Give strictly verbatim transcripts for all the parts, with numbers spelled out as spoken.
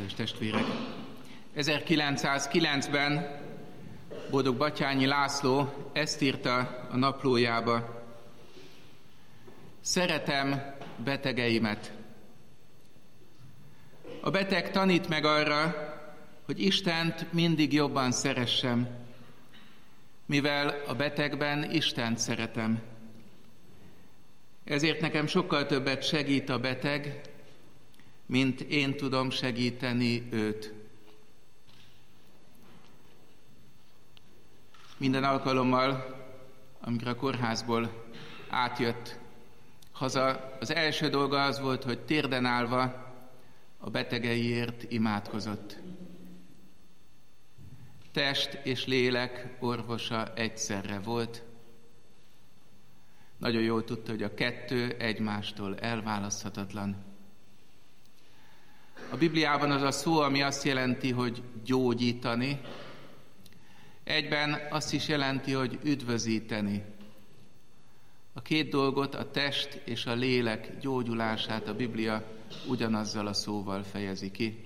Kedves testvérek! ezerkilencszázkilencben Boldog Batthyányi László ezt írta a naplójába: szeretem betegeimet. A beteg tanít meg arra, hogy Istent mindig jobban szeressem, mivel a betegben Istent szeretem. Ezért nekem sokkal többet segít a beteg, mint én tudom segíteni őt. Minden alkalommal, amikor a kórházból átjött haza, az első dolga az volt, hogy térden állva a betegeiért imádkozott. Test és lélek orvosa egyszerre volt. Nagyon jól tudta, hogy a kettő egymástól elválaszthatatlan. A Bibliában az a szó, ami azt jelenti, hogy gyógyítani, egyben azt is jelenti, hogy üdvözíteni. A két dolgot, a test és a lélek gyógyulását a Biblia ugyanazzal a szóval fejezi ki.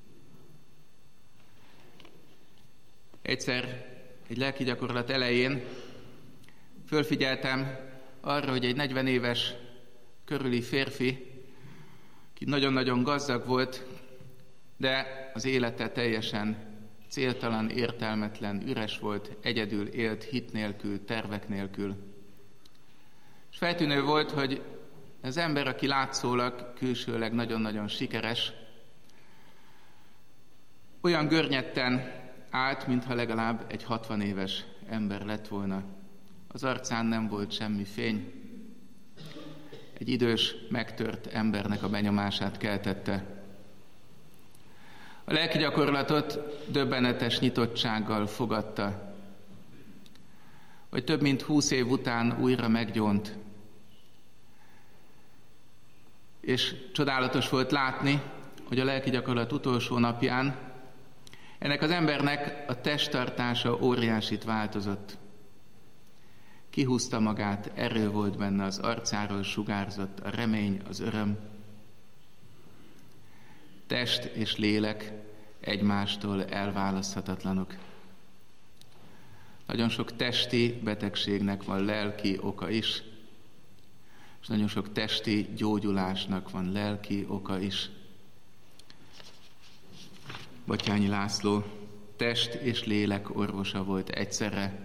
Egyszer egy lelki gyakorlat elején fölfigyeltem arra, hogy egy negyven éves körüli férfi, ki nagyon-nagyon gazdag volt, de az élete teljesen céltalan, értelmetlen, üres volt, egyedül élt, hit nélkül, tervek nélkül. És feltűnő volt, hogy az ember, aki látszólag külsőleg nagyon-nagyon sikeres, olyan görnyetten állt, mintha legalább egy hatvan éves ember lett volna. Az arcán nem volt semmi fény. Egy idős, megtört embernek a benyomását keltette. A lelki gyakorlatot döbbenetes nyitottsággal fogadta, hogy több mint húsz év után újra meggyónt. És csodálatos volt látni, hogy a lelki gyakorlat utolsó napján ennek az embernek a testtartása óriásit változott. Kihúzta magát, erő volt benne, az arcáról sugárzott a remény, az öröm. Test és lélek egymástól elválaszthatatlanok. Nagyon sok testi betegségnek van lelki oka is, és nagyon sok testi gyógyulásnak van lelki oka is. Batthyányi László test és lélek orvosa volt egyszerre.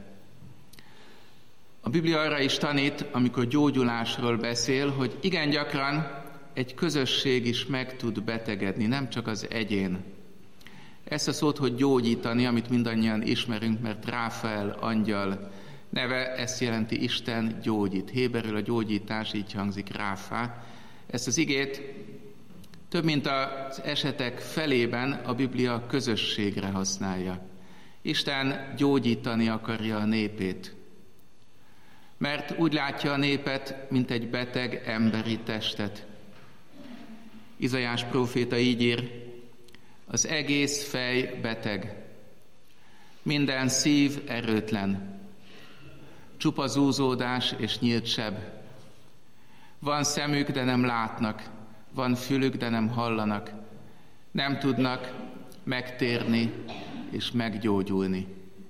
A Biblia arra is tanít, amikor gyógyulásról beszél, hogy igen gyakran egy közösség is meg tud betegedni, nem csak az egyén. Ezt a szót, hogy gyógyítani, amit mindannyian ismerünk, mert Ráfael angyal neve, ezt jelenti Isten gyógyít. Héberül a gyógyítás így hangzik, Ráfá. Ezt az igét több mint az esetek felében a Biblia közösségre használja. Isten gyógyítani akarja a népét, mert úgy látja a népet, mint egy beteg emberi testet. Izaiás próféta így ír: az egész fej beteg, minden szív erőtlen, csupa zúzódás és nyílt seb. Van szemük, de nem látnak, van fülük, de nem hallanak, nem tudnak megtérni és meggyógyulni.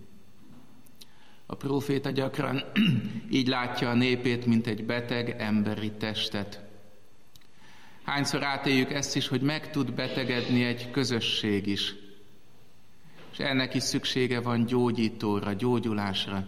A próféta gyakran így látja a népét, mint egy beteg emberi testet. Hányszor átéljük ezt is, hogy meg tud betegedni egy közösség is, és ennek is szüksége van gyógyítóra, gyógyulásra.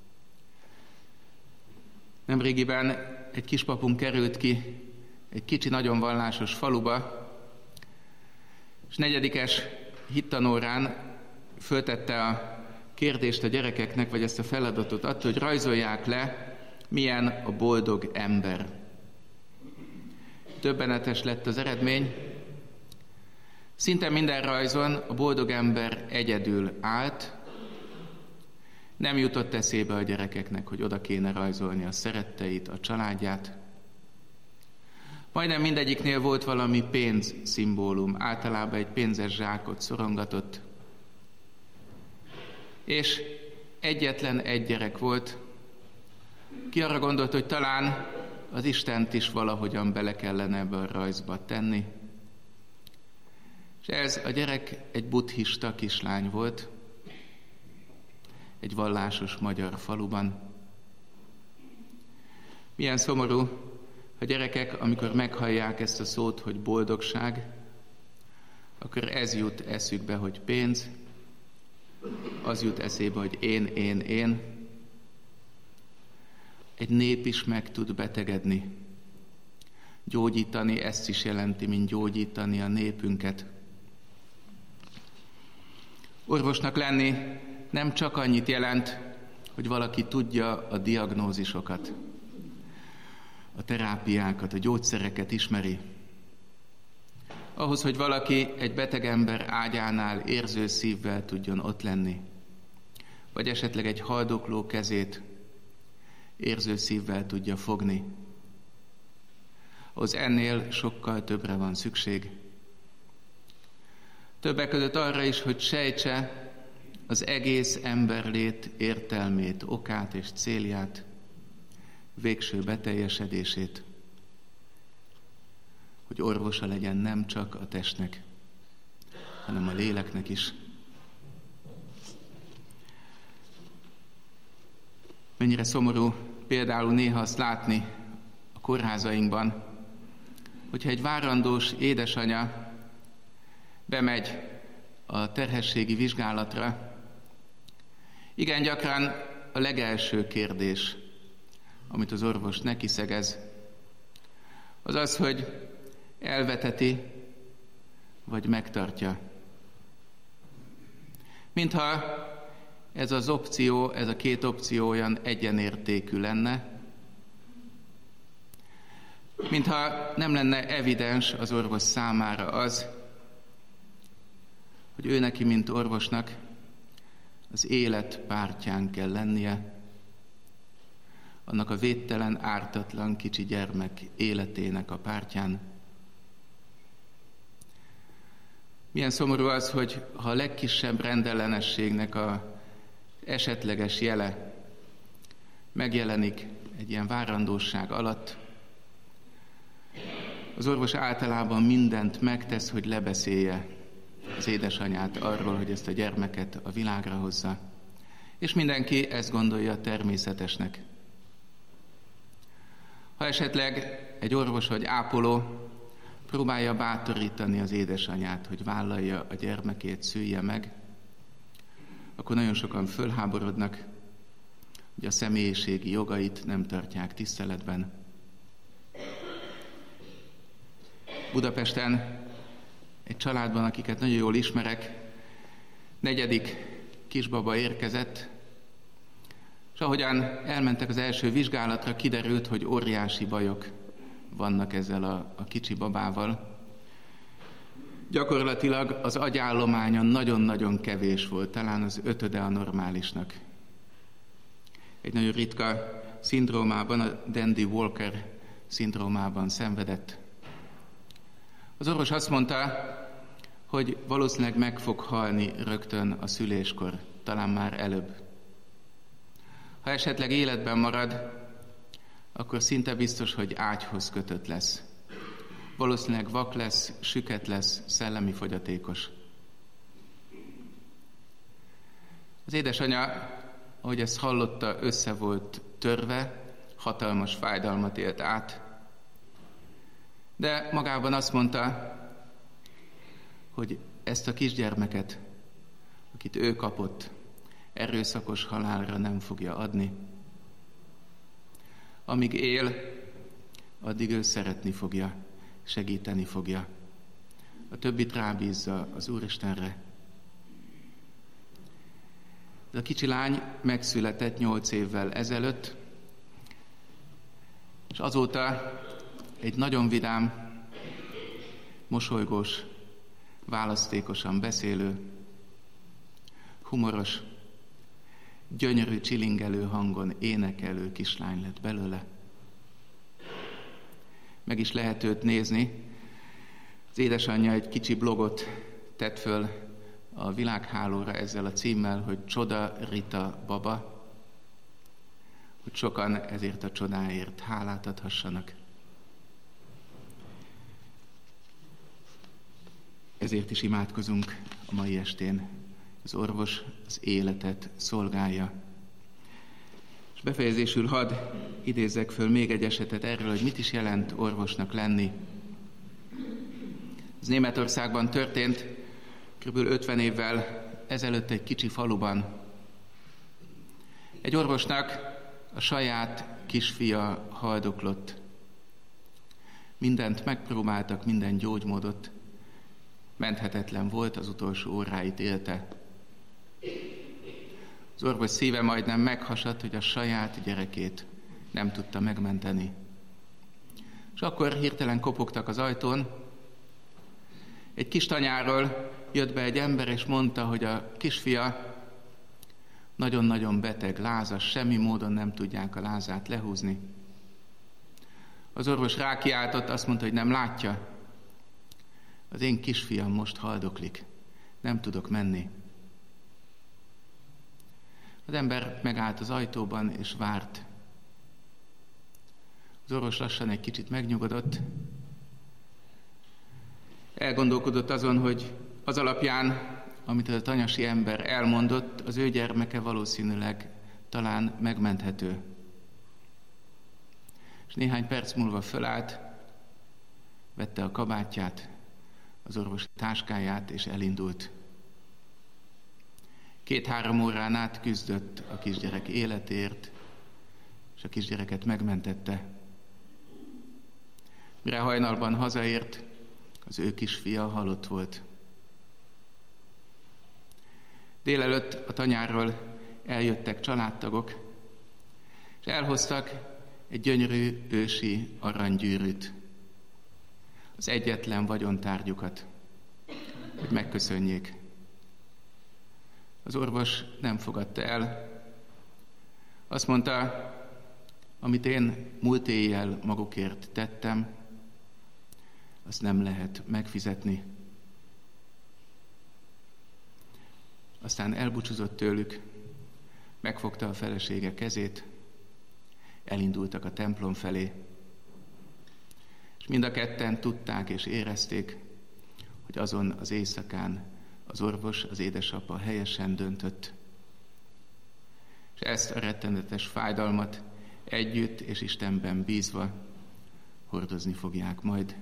Nemrégiben egy kispapunk került ki egy kicsi, nagyon vallásos faluba, és negyedikes hittanórán föltette a kérdést a gyerekeknek, vagy ezt a feladatot adta, hogy rajzolják le, milyen a boldog ember. Döbbenetes lett az eredmény. Szinte minden rajzon a boldog ember egyedül állt. Nem jutott eszébe a gyerekeknek, hogy oda kéne rajzolni a szeretteit, a családját. Majdnem mindegyiknél volt valami pénz szimbólum, általában egy pénzes zsákot szorongatott. És egyetlen egy gyerek volt, ki arra gondolt, hogy talán az Istent is valahogyan bele kellene ebbe a rajzba tenni. És ez a gyerek egy buddhista kislány volt, egy vallásos magyar faluban. Milyen szomorú, a gyerekek, amikor meghallják ezt a szót, hogy boldogság, akkor ez jut eszükbe, hogy pénz, az jut eszébe, hogy én, én, én. Egy nép is meg tud betegedni. Gyógyítani ezt is jelenti, mint gyógyítani a népünket. Orvosnak lenni nem csak annyit jelent, hogy valaki tudja a diagnózisokat, a terápiákat, a gyógyszereket ismeri. Ahhoz, hogy valaki egy beteg ember ágyánál érző szívvel tudjon ott lenni, vagy esetleg egy haldokló kezét érző szívvel tudja fogni, ahhoz ennél sokkal többre van szükség. Többek között arra is, hogy sejtse az egész emberlét értelmét, okát és célját, végső beteljesedését, hogy orvosa legyen nem csak a testnek, hanem a léleknek is. Mennyire szomorú például néha azt látni a kórházainkban, hogyha egy várandós édesanya bemegy a terhességi vizsgálatra, igen gyakran a legelső kérdés, amit az orvos neki szegez, az az, hogy elveteti, vagy megtartja. Mintha ez az opció, ez a két opció olyan egyenértékű lenne, mintha nem lenne evidens az orvos számára az, hogy ő neki, mint orvosnak az élet pártján kell lennie, annak a védtelen, ártatlan kicsi gyermek életének a pártján. Milyen szomorú az, hogy ha a legkisebb rendellenességnek a esetleges jele megjelenik egy ilyen várandóság alatt, az orvos általában mindent megtesz, hogy lebeszélje az édesanyát arról, hogy ezt a gyermeket a világra hozza. És mindenki ezt gondolja természetesnek. Ha esetleg egy orvos vagy ápoló próbálja bátorítani az édesanyát, hogy vállalja a gyermekét, szülje meg, akkor nagyon sokan fölháborodnak, hogy a személyiségi jogait nem tartják tiszteletben. Budapesten egy családban, akiket nagyon jól ismerek, negyedik kisbaba érkezett, és ahogyan elmentek az első vizsgálatra, kiderült, hogy óriási bajok vannak ezzel a, a kicsi babával. Gyakorlatilag az agyállománya nagyon-nagyon kevés volt, talán az ötöde a normálisnak. Egy nagyon ritka szindrómában, a Dandy-Walker szindrómában szenvedett. Az orvos azt mondta, hogy valószínűleg meg fog halni rögtön a szüléskor, talán már előbb. Ha esetleg életben marad, akkor szinte biztos, hogy ágyhoz kötött lesz. Valószínűleg vak lesz, süket lesz, szellemi fogyatékos. Az édesanyja, ahogy ezt hallotta, össze volt törve, hatalmas fájdalmat élt át, de magában azt mondta, hogy ezt a kisgyermeket, akit ő kapott, erőszakos halálra nem fogja adni. Amíg él, addig ő szeretni fogja, segíteni fogja. A többit rábízza az Úristenre. De a kicsi lány megszületett nyolc évvel ezelőtt, és azóta egy nagyon vidám, mosolygós, választékosan beszélő, humoros, gyönyörű, csilingelő hangon énekelő kislány lett belőle. Meg is lehet őt nézni. Az édesanyja egy kicsi blogot tett föl a világhálóra ezzel a címmel, hogy Csoda Rita baba, hogy sokan ezért a csodáért hálát adhassanak. Ezért is imádkozunk a mai estén. Az orvos az életet szolgálja. És befejezésül hadd idézzek föl még egy esetet erről, hogy mit is jelent orvosnak lenni. Ez Németországban történt, kb. ötven évvel ezelőtt egy kicsi faluban. Egy orvosnak a saját kisfia haldoklott. Mindent megpróbáltak, minden gyógymódot, menthetetlen volt, az utolsó óráit élte. Az orvos szíve majdnem meghasadt, hogy a saját gyerekét nem tudta megmenteni. És akkor hirtelen kopogtak az ajtón. Egy kis tanyáról jött be egy ember, és mondta, hogy a kisfia nagyon-nagyon beteg, lázas, semmi módon nem tudják a lázát lehúzni. Az orvos rákiáltott, azt mondta, hogy nem látja. Az én kisfiam most haldoklik, nem tudok menni. Az ember megállt az ajtóban, és várt. Az orvos lassan egy kicsit megnyugodott. Elgondolkodott azon, hogy az alapján, amit a tanyasi ember elmondott, az ő gyermeke valószínűleg talán megmenthető. És néhány perc múlva fölállt, vette a kabátját, az orvos táskáját, és elindult. Két-három órán át küzdött a kisgyerek életért, és a kisgyereket megmentette. Mire hajnalban hazaért, az ő kisfia halott volt. Délelőtt a tanyáról eljöttek családtagok, és elhoztak egy gyönyörű ősi aranygyűrűt, az egyetlen vagyontárgyukat, hogy megköszönjék. Az orvos nem fogadta el. Azt mondta, amit én múlt éjjel magukért tettem, azt nem lehet megfizetni. Aztán elbúcsúzott tőlük, megfogta a felesége kezét, elindultak a templom felé, és mind a ketten tudták és érezték, hogy azon az éjszakán az orvos, az édesapa helyesen döntött. És ezt a rettenetes fájdalmat együtt és Istenben bízva hordozni fogják majd.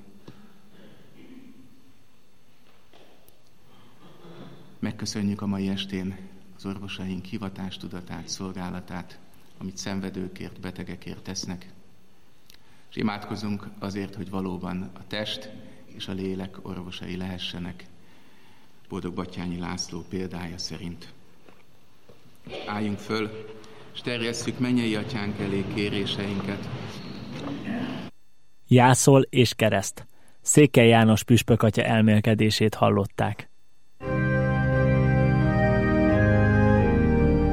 Megköszönjük a mai estén az orvosaink hivatástudatát, szolgálatát, amit szenvedőkért, betegekért tesznek. És imádkozunk azért, hogy valóban a test és a lélek orvosai lehessenek, Boldog Batthyányi László példája szerint. Álljunk föl, és terjesszük mennyei atyánk elé kéréseinket. Jászol és kereszt. Székely János püspök atya elmélkedését hallották.